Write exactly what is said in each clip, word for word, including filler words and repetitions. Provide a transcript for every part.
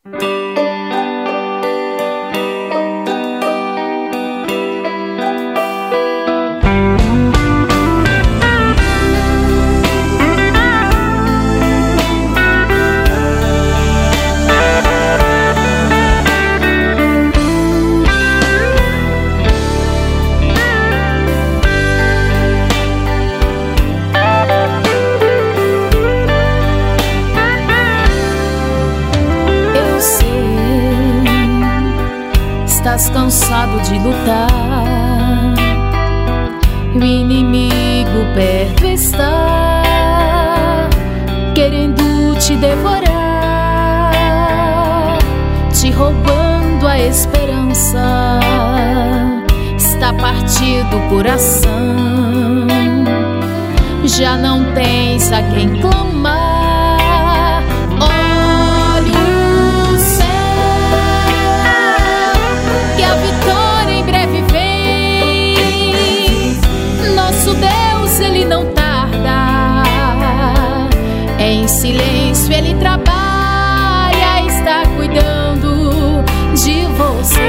Estás cansado de lutar, o inimigo perto está, querendo te devorar, te roubando a esperança. Está partido o coração, já não tens a quem clamar. Ele não tarda, em silêncio ele trabalha, está cuidando de você.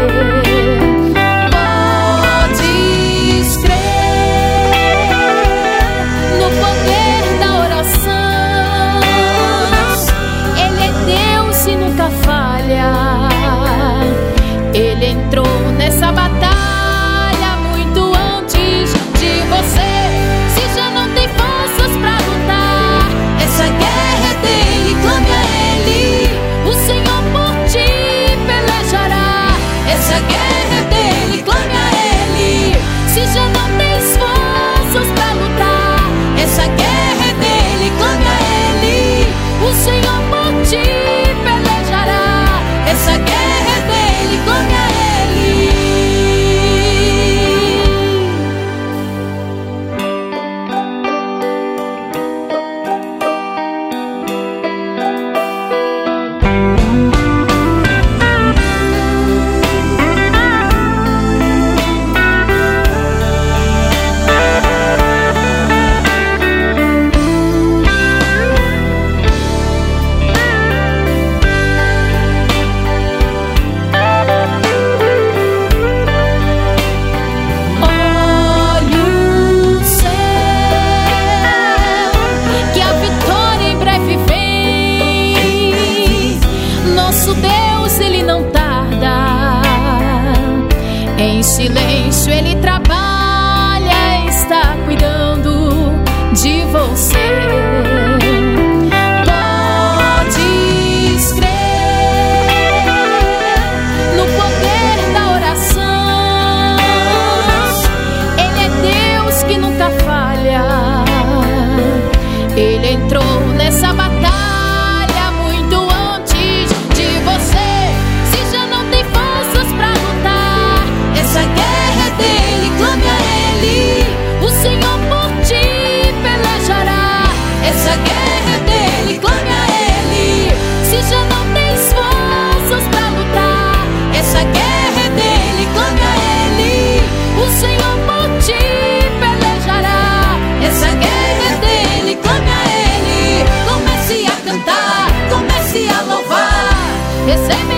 Podes crer no poder da oração, ele é Deus e nunca falha. Ele entrou nessa batalha muito antes de você. Deus, ele não tarda, em silêncio ele trabalha, está cuidando de você. Podes crer no poder da oração, ele é Deus que nunca falha. Ele entrou nessa batalha recebe